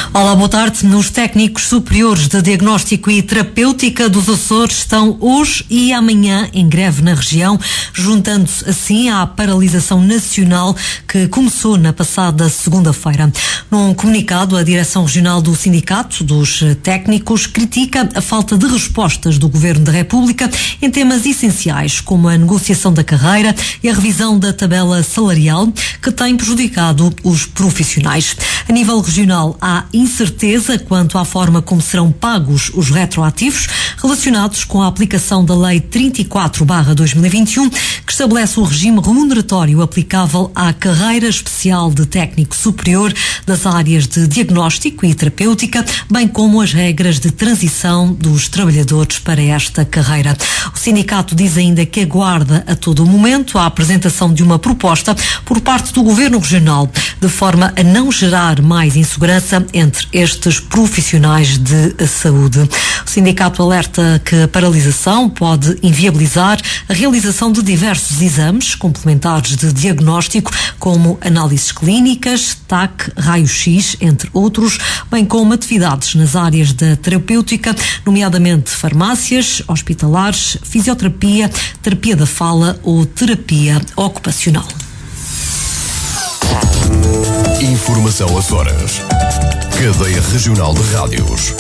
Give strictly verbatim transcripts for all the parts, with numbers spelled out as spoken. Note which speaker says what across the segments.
Speaker 1: Olá, boa tarde. Nos técnicos superiores de diagnóstico e terapêutica dos Açores estão hoje e amanhã em greve na região, juntando-se assim à paralisação nacional que começou na passada segunda-feira. Num comunicado, a Direção Regional do Sindicato dos Técnicos critica a falta de respostas do Governo da República em temas essenciais, como a negociação da carreira e a revisão da tabela salarial, que tem prejudicado os profissionais. A nível regional, há incerteza quanto à forma como serão pagos os retroativos relacionados com a aplicação da Lei trinta e quatro barra dois mil e vinte e um, que estabelece o regime remuneratório aplicável à carreira especial de técnico superior das áreas de diagnóstico e terapêutica, bem como as regras de transição dos trabalhadores para esta carreira. O sindicato diz ainda que aguarda a todo momento a apresentação de uma proposta por parte do Governo Regional, de forma a não gerar mais insegurança entre estes profissionais de saúde. O sindicato alerta que a paralisação pode inviabilizar a realização de diversos exames complementares de diagnóstico, como análises clínicas, T A C, raio-x, entre outros, bem como atividades nas áreas da terapêutica, nomeadamente farmácias, hospitalares, fisioterapia, terapia da fala ou terapia ocupacional.
Speaker 2: Informação Açores. Cadeia Regional de Rádios.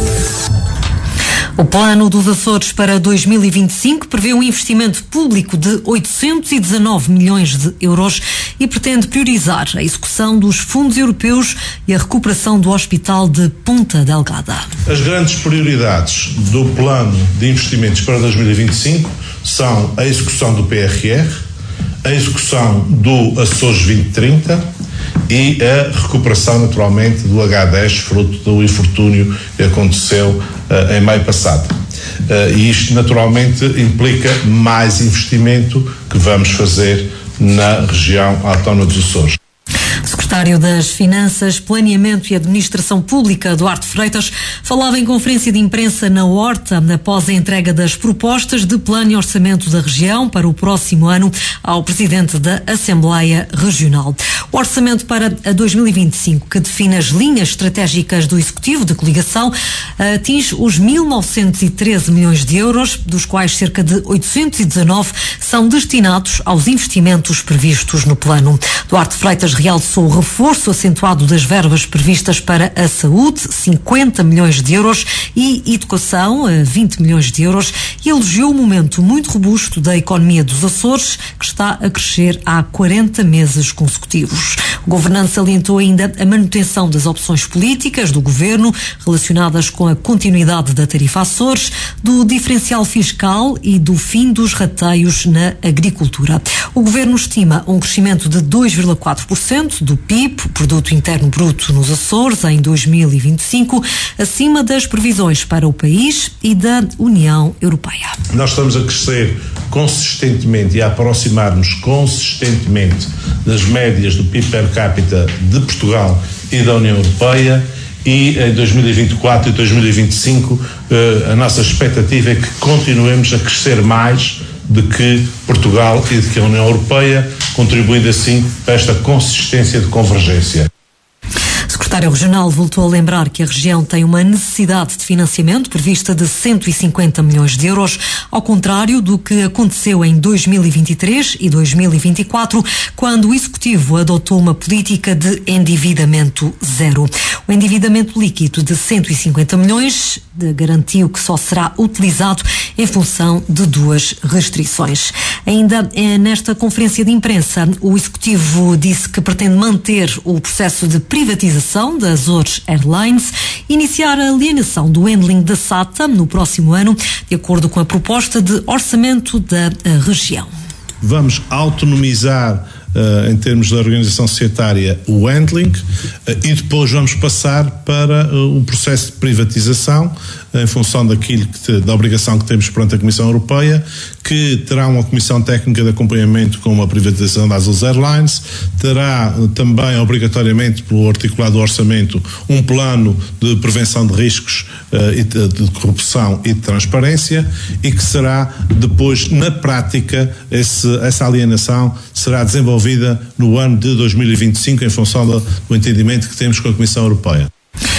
Speaker 1: O plano dos Açores para dois mil e vinte e cinco prevê um investimento público de oitocentos e dezanove milhões de euros e pretende priorizar a execução dos fundos europeus e a recuperação do Hospital de Ponta Delgada.
Speaker 3: As grandes prioridades do plano de investimentos para dois mil e vinte e cinco são a execução do P R R, a execução do Açores vinte trinta e a recuperação, naturalmente, do agá dez, fruto do infortúnio que aconteceu uh, em maio passado. Uh, e isto, naturalmente, implica mais investimento que vamos fazer na região autónoma dos Açores.
Speaker 1: Secretário das Finanças, Planeamento e Administração Pública, Duarte Freitas, falava em conferência de imprensa na Horta após a entrega das propostas de plano e orçamento da região para o próximo ano ao Presidente da Assembleia Regional. O orçamento para dois mil e vinte e cinco, que define as linhas estratégicas do Executivo de coligação, atinge os mil novecentos e treze milhões de euros, dos quais cerca de oitocentos e dezanove são destinados aos investimentos previstos no plano. Duarte Freitas realçou o reforço acentuado das verbas previstas para a saúde, cinquenta milhões de euros, e educação, vinte milhões de euros, e elogiou o momento muito robusto da economia dos Açores, que está a crescer há quarenta meses consecutivos. O governante salientou ainda a manutenção das opções políticas do governo relacionadas com a continuidade da tarifa Açores, do diferencial fiscal e do fim dos rateios na agricultura. O governo estima um crescimento de dois vírgula quatro por cento do P I B, Produto Interno Bruto, nos Açores em dois mil e vinte e cinco, acima das previsões para o país e da União Europeia.
Speaker 3: Nós estamos a crescer consistentemente e a aproximar-nos consistentemente das médias do P I B per capita de Portugal e da União Europeia, e em dois mil e vinte e quatro e dois mil e vinte e cinco a nossa expectativa é que continuemos a crescer mais do que Portugal e de que a União Europeia, contribuindo assim para esta consistência de convergência.
Speaker 1: O secretário regional voltou a lembrar que a região tem uma necessidade de financiamento prevista de cento e cinquenta milhões de euros, ao contrário do que aconteceu em dois mil e vinte e três e dois mil e vinte e quatro, quando o Executivo adotou uma política de endividamento zero. O endividamento líquido de cento e cinquenta milhões garantiu que só será utilizado em função de duas restrições. Ainda nesta conferência de imprensa, o Executivo disse que pretende manter o processo de privatização da Azores Airlines, iniciar a alienação do handling da S A T A no próximo ano, de acordo com a proposta de orçamento da região.
Speaker 3: Vamos autonomizar Uh, em termos da organização societária, o handling, uh, e depois vamos passar para uh, o processo de privatização, uh, em função daquilo que te, da obrigação que temos perante a Comissão Europeia, que terá uma comissão técnica de acompanhamento com a privatização das Azores Airlines, terá uh, também, obrigatoriamente, pelo articulado do orçamento, um plano de prevenção de riscos uh, e de, de corrupção e de transparência, e que será depois, na prática, esse, essa alienação será desenvolvida no ano de dois mil e vinte e cinco em função do, do entendimento que temos com a Comissão Europeia.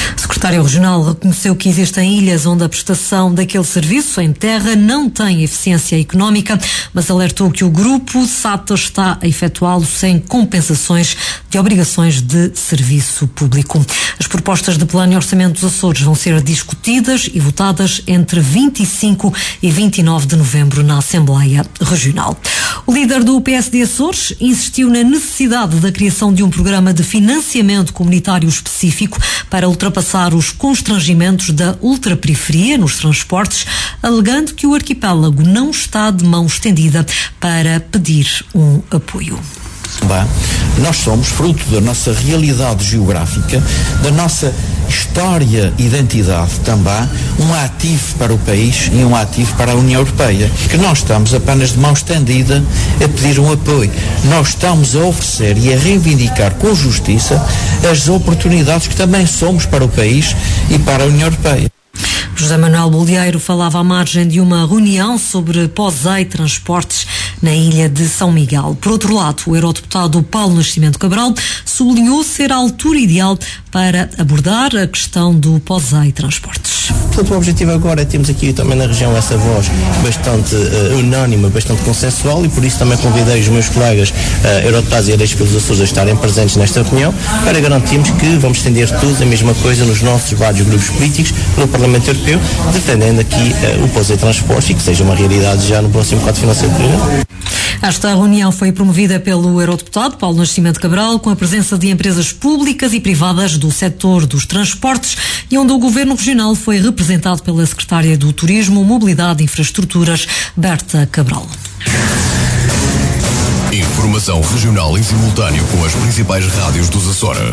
Speaker 1: secretário regional reconheceu que existem ilhas onde a prestação daquele serviço em terra não tem eficiência económica, mas alertou que o grupo SATA está a efetuá-lo sem compensações de obrigações de serviço público. As propostas de plano e orçamento dos Açores vão ser discutidas e votadas entre vinte e cinco e vinte e nove de novembro na Assembleia Regional. O líder do P S D Açores insistiu na necessidade da criação de um programa de financiamento comunitário específico para ultrapassar os constrangimentos da ultraperiferia nos transportes, alegando que o arquipélago não está de mão estendida para pedir um apoio.
Speaker 4: Bem, nós somos fruto da nossa realidade geográfica, da nossa história e identidade também, um ativo para o país e um ativo para a União Europeia, que nós estamos apenas de mão estendida a pedir um apoio. Nós estamos a oferecer e a reivindicar com justiça as oportunidades que também somos para o país e para a União Europeia.
Speaker 1: José Manuel Bolieiro falava à margem de uma reunião sobre POSEI Transportes na ilha de São Miguel. Por outro lado, o eurodeputado Paulo Nascimento Cabral sublinhou ser a altura ideal para abordar a questão do POSEI Transportes.
Speaker 5: Portanto, o objetivo agora é termos aqui também na região essa voz bastante uh, unânime, bastante consensual, e por isso também convidei os meus colegas uh, eurodeputados e eleitos pelos Açores a estarem presentes nesta reunião para garantirmos que vamos estender todos a mesma coisa nos nossos vários grupos políticos no Parlamento Europeu, defendendo aqui uh, o POSEI Transportes e que seja uma realidade já no próximo quadro financeiro plurianual.
Speaker 1: Esta reunião foi promovida pelo eurodeputado Paulo Nascimento Cabral, com a presença de empresas públicas e privadas do setor dos transportes, e onde o Governo Regional foi representado pela Secretária do Turismo, Mobilidade e Infraestruturas, Berta Cabral.
Speaker 2: Informação regional em simultâneo com as principais rádios dos Açores.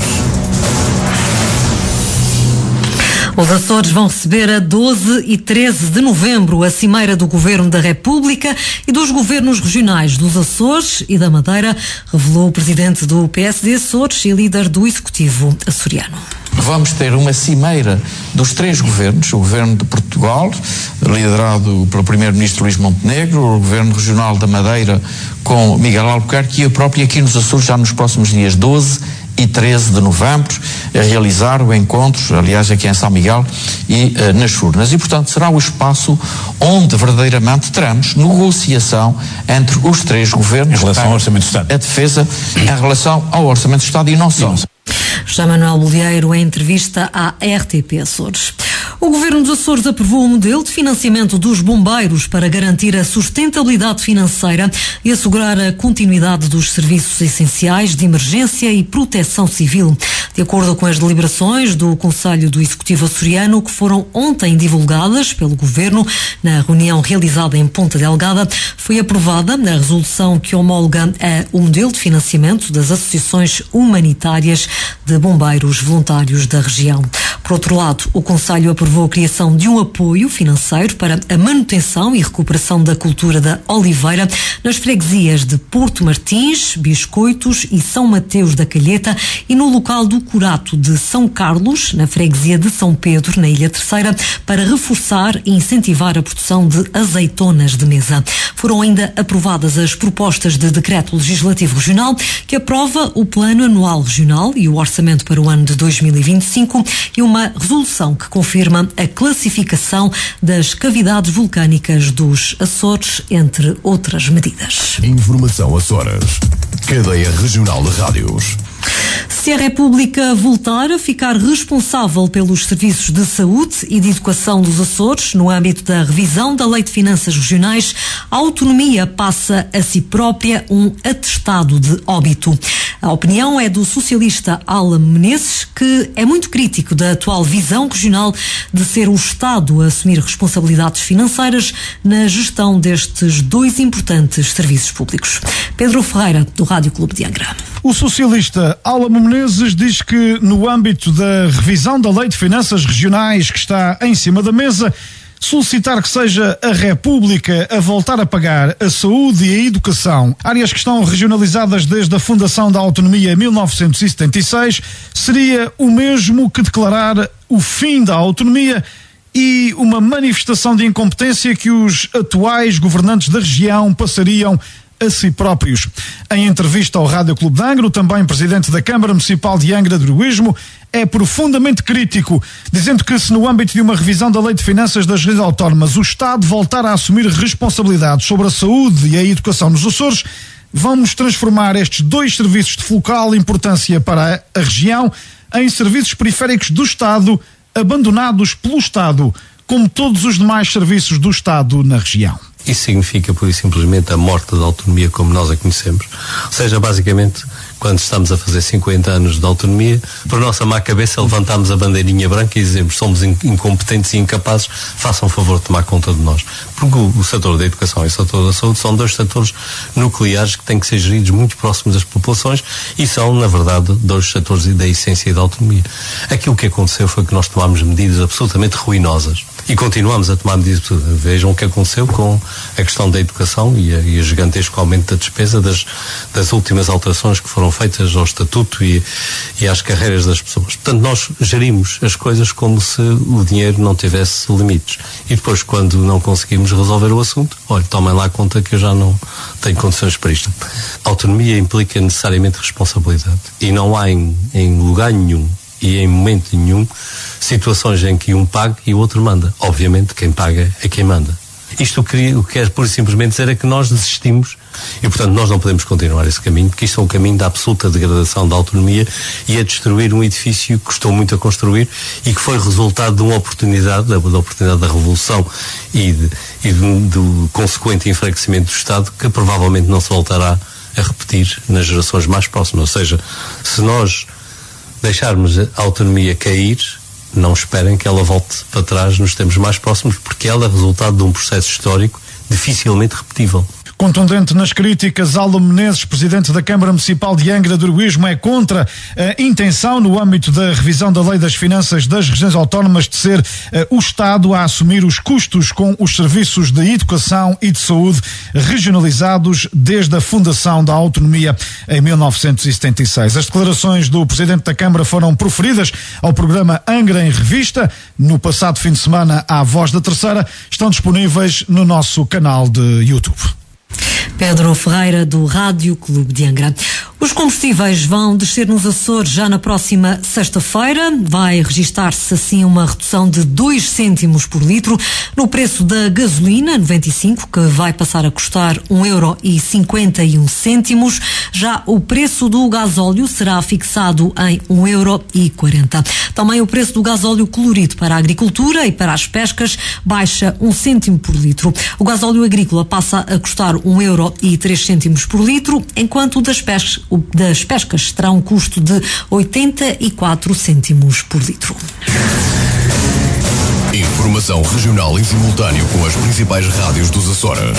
Speaker 1: Os Açores vão receber a doze e treze de novembro a Cimeira do Governo da República e dos Governos Regionais dos Açores e da Madeira, revelou o presidente do P S D Açores e líder do Executivo açoriano.
Speaker 4: Vamos ter uma cimeira dos três governos, o governo de Portugal, liderado pelo primeiro-ministro Luís Montenegro, o governo regional da Madeira com Miguel Albuquerque e a própria aqui nos Açores já nos próximos dias doze e treze de novembro, a realizar o encontro, aliás aqui em São Miguel e uh, nas Furnas. E, portanto, será o espaço onde verdadeiramente teremos negociação entre os três governos. Em relação ao Orçamento do Estado. A defesa em relação ao Orçamento do Estado e não só.
Speaker 1: José Manuel Bolieiro, em entrevista à R T P Açores. O Governo dos Açores aprovou um modelo de financiamento dos bombeiros para garantir a sustentabilidade financeira e assegurar a continuidade dos serviços essenciais de emergência e proteção civil. De acordo com as deliberações do Conselho do Executivo açoriano, que foram ontem divulgadas pelo Governo na reunião realizada em Ponta Delgada, foi aprovada a resolução que homologa a, o modelo de financiamento das associações humanitárias de bombeiros voluntários da região. Por outro lado, o Conselho aprovou a criação de um apoio financeiro para a manutenção e recuperação da cultura da oliveira nas freguesias de Porto Martins, Biscoitos e São Mateus da Calheta e no local do Curato de São Carlos, na freguesia de São Pedro, na Ilha Terceira, para reforçar e incentivar a produção de azeitonas de mesa. Foram ainda aprovadas as propostas de decreto legislativo regional que aprova o Plano Anual Regional e o Orçamento para o ano de dois mil e vinte e cinco e uma resolução que confirma a classificação das cavidades vulcânicas dos Açores, entre outras medidas.
Speaker 2: Informação Açores. Cadeia Regional de Rádios.
Speaker 1: Se a República voltar a ficar responsável pelos serviços de saúde e de educação dos Açores, no âmbito da revisão da Lei de Finanças Regionais, a autonomia passa a si própria um atestado de óbito. A opinião é do socialista Alan Menezes, que é muito crítico da atual visão regional de ser o Estado a assumir responsabilidades financeiras na gestão destes dois importantes serviços públicos. Pedro Ferreira, do Rádio Clube de Angra.
Speaker 6: O socialista Alan Menezes diz que, no âmbito da revisão da Lei de Finanças Regionais que está em cima da mesa, solicitar que seja a República a voltar a pagar a saúde e a educação, áreas que estão regionalizadas desde a fundação da autonomia em mil novecentos e setenta e seis, seria o mesmo que declarar o fim da autonomia e uma manifestação de incompetência que os atuais governantes da região passariam a si próprios. Em entrevista ao Rádio Clube de Angra, o também presidente da Câmara Municipal de Angra do Heroísmo é profundamente crítico, dizendo que se no âmbito de uma revisão da Lei de Finanças das Regiões Autónomas o Estado voltar a assumir responsabilidades sobre a saúde e a educação nos Açores, vamos transformar estes dois serviços de fulcral importância para a região em serviços periféricos do Estado, abandonados pelo Estado, como todos os demais serviços do Estado na região.
Speaker 7: Isso significa, pura e simplesmente, a morte da autonomia como nós a conhecemos. Ou seja, basicamente, quando estamos a fazer cinquenta anos de autonomia, por nossa má cabeça levantamos a bandeirinha branca e dizemos somos incompetentes e incapazes, façam o favor de tomar conta de nós. Porque o, o setor da educação e o setor da saúde são dois setores nucleares que têm que ser geridos muito próximos das populações e são, na verdade, dois setores da essência e da autonomia. Aquilo que aconteceu foi que nós tomámos medidas absolutamente ruinosas e continuamos a tomar medidas. Vejam o que aconteceu com a questão da educação e a, e a gigantesco aumento da despesa das, das últimas alterações que foram feitas ao estatuto e, e às carreiras das pessoas. Portanto, nós gerimos as coisas como se o dinheiro não tivesse limites. E depois, quando não conseguimos resolver o assunto, olha, tomem lá conta que eu já não tenho condições para isto. Autonomia implica necessariamente responsabilidade. E não há em, em lugar nenhum e em momento nenhum situações em que um paga e o outro manda. Obviamente, quem paga é quem manda. Isto o que, o que quer pura e simplesmente dizer é que nós desistimos e, portanto, nós não podemos continuar esse caminho, porque isto é um caminho da absoluta degradação da autonomia e a destruir um edifício que custou muito a construir e que foi resultado de uma oportunidade, da, da oportunidade da revolução e, de, e do, do consequente enfraquecimento do Estado, que provavelmente não se voltará a repetir nas gerações mais próximas. Ou seja, se nós deixarmos a autonomia cair, não esperem que ela volte para trás nos tempos mais próximos, porque ela é resultado de um processo histórico dificilmente repetível.
Speaker 6: Contundente nas críticas, Aldo Menezes, presidente da Câmara Municipal de Angra do Heroísmo, é contra a intenção, no âmbito da revisão da Lei das Finanças das Regiões Autónomas, de ser uh, o Estado a assumir os custos com os serviços de educação e de saúde regionalizados desde a fundação da autonomia em mil novecentos e setenta e seis. As declarações do presidente da Câmara foram proferidas ao programa Angra em Revista, no passado fim de semana, à Voz da Terceira. Estão disponíveis no nosso canal de YouTube.
Speaker 1: Pedro Ferreira, do Rádio Clube de Angra. Os combustíveis vão descer nos Açores já na próxima sexta-feira. Vai registar-se assim uma redução de dois cêntimos por litro no preço da gasolina noventa e cinco, que vai passar a custar um euro e cinquenta e um cêntimos. Já o preço do gasóleo será fixado em um euro e quarenta. Também o preço do gasóleo colorido para a agricultura e para as pescas baixa um cêntimo por litro. O gasóleo agrícola passa a custar um euro e três cêntimos por litro, enquanto o das pescas, o das pescas terá um custo de oitenta e quatro cêntimos por litro.
Speaker 2: Informação regional em simultâneo com as principais rádios dos Açores.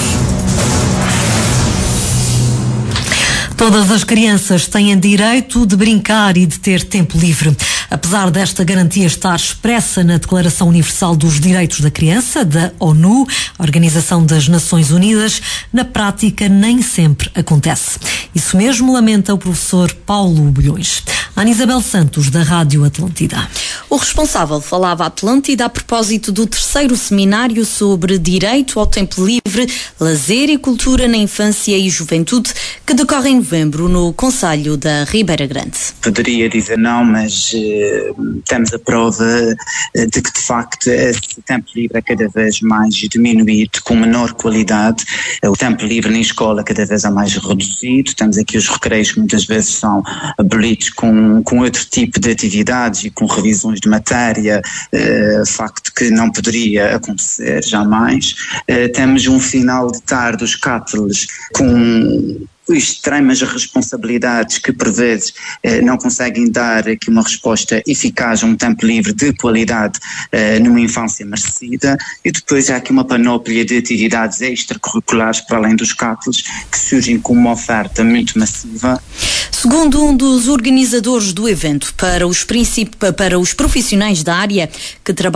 Speaker 1: Todas as crianças têm direito de brincar e de ter tempo livre. Apesar desta garantia estar expressa na Declaração Universal dos Direitos da Criança, da ONU, a Organização das Nações Unidas, na prática nem sempre acontece. Isso mesmo lamenta o professor Paulo Bulhões. Ana Isabel Santos, da Rádio Atlântida.
Speaker 8: O responsável falava à Atlântida a propósito do terceiro seminário sobre direito ao tempo livre, lazer e cultura na infância e juventude, que decorre em novembro no Concelho da Ribeira Grande.
Speaker 9: Poderia dizer não, mas uh, temos a prova uh, de que, de facto, esse tempo livre é cada vez mais diminuído, com menor qualidade. Uh, o tempo livre na escola cada vez é mais reduzido. Temos aqui os recreios que muitas vezes são abolidos com, com outro tipo de atividades e com revisões de matéria, uh, facto que não poderia acontecer jamais. Uh, temos um final de tarde, os cáteles, com extremas responsabilidades que por vezes eh, não conseguem dar aqui uma resposta eficaz a um tempo livre de qualidade eh, numa infância merecida, e depois há aqui uma panóplia de atividades extracurriculares para além dos cáteles que surgem com uma oferta muito massiva.
Speaker 8: Segundo um dos organizadores do evento, para os, princip... para os profissionais da área que trabalham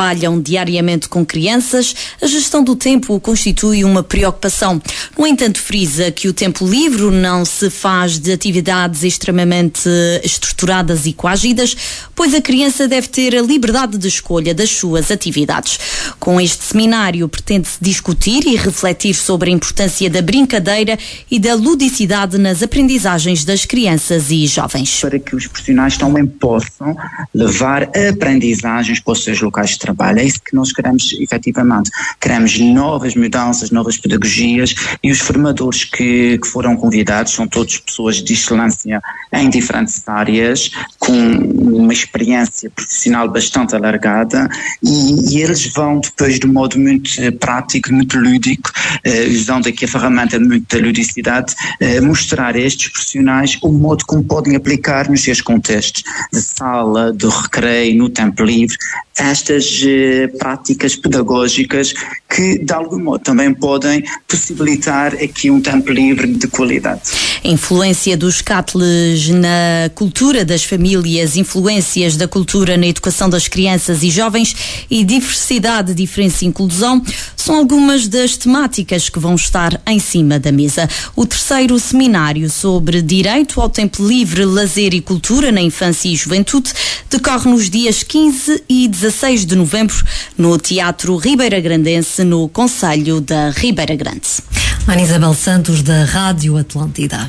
Speaker 8: diariamente com crianças, a gestão do tempo constitui uma preocupação. No entanto, frisa que o tempo livre não se faz de atividades extremamente estruturadas e coagidas, pois a criança deve ter a liberdade de escolha das suas atividades. Com este seminário pretende-se discutir e refletir sobre a importância da brincadeira e da ludicidade nas aprendizagens das crianças e jovens.
Speaker 9: Para que os profissionais também possam levar aprendizagens para os seus locais de trabalho. É isso que nós queremos efetivamente. Queremos novas mudanças, novas pedagogias, e os formadores que, que foram convidados são todos pessoas de excelência em diferentes áreas, com uma experiência profissional bastante alargada, e, e eles vão depois de um modo muito eh, prático, muito lúdico, eh, usando aqui a ferramenta muito da ludicidade, eh, mostrar a estes profissionais o modo como podem aplicar nos seus contextos de sala, de recreio, no tempo livre, estas eh, práticas pedagógicas que de algum modo também podem possibilitar aqui um tempo livre de qualidade.
Speaker 8: A influência dos C A T L s na cultura das famílias, influências da cultura na educação das crianças e jovens e diversidade, diferença e inclusão são algumas das temáticas que vão estar em cima da mesa. O terceiro seminário sobre direito ao tempo livre, lazer e cultura na infância e juventude decorre nos dias quinze e dezasseis de novembro no Teatro Ribeira Grandense, no Concelho da Ribeira Grande.
Speaker 1: Ana Isabel Santos, da Rádio Atlântida.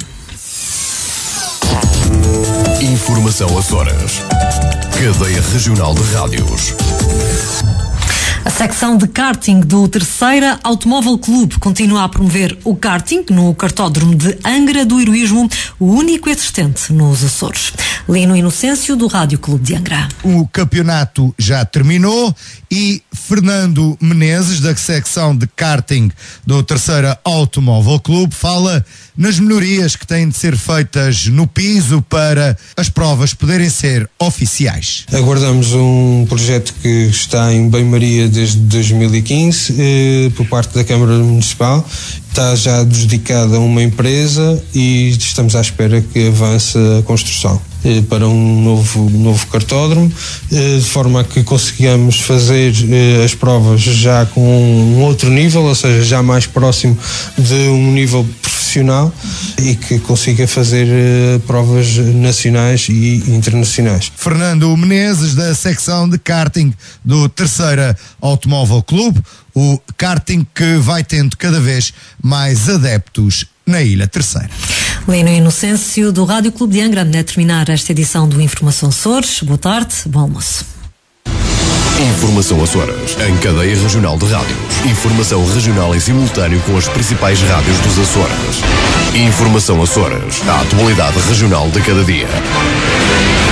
Speaker 2: Informação Açores. Cadeia Regional de Rádios.
Speaker 1: A secção de karting do Terceira Automóvel Clube continua a promover o karting no cartódromo de Angra do Heroísmo, o único existente nos Açores. Lino Inocêncio, do Rádio Clube de Angra.
Speaker 10: O campeonato já terminou e Fernando Menezes, da secção de karting do Terceira Automóvel Clube, fala nas melhorias que têm de ser feitas no piso para as provas poderem ser oficiais.
Speaker 11: Aguardamos um projeto que está em Bem-Maria desde dois mil e quinze, eh, por parte da Câmara Municipal. Está já adjudicada a uma empresa e estamos à espera que avance a construção eh, para um novo, novo cartódromo, eh, de forma a que consigamos fazer eh, as provas já com um outro nível, ou seja, já mais próximo de um nível profissional, e que consiga fazer eh, provas nacionais e internacionais.
Speaker 10: Fernando Menezes, da secção de karting do Terceira Automóvel Clube, o karting que vai tendo cada vez mais adeptos na Ilha Terceira.
Speaker 1: Lino Inocêncio, do Rádio Clube de Angra, a terminar esta edição do Informação Açores. Boa tarde, bom almoço.
Speaker 2: Informação Açores, em cadeia regional de rádios. Informação regional em simultâneo com as principais rádios dos Açores. Informação Açores, a atualidade regional de cada dia.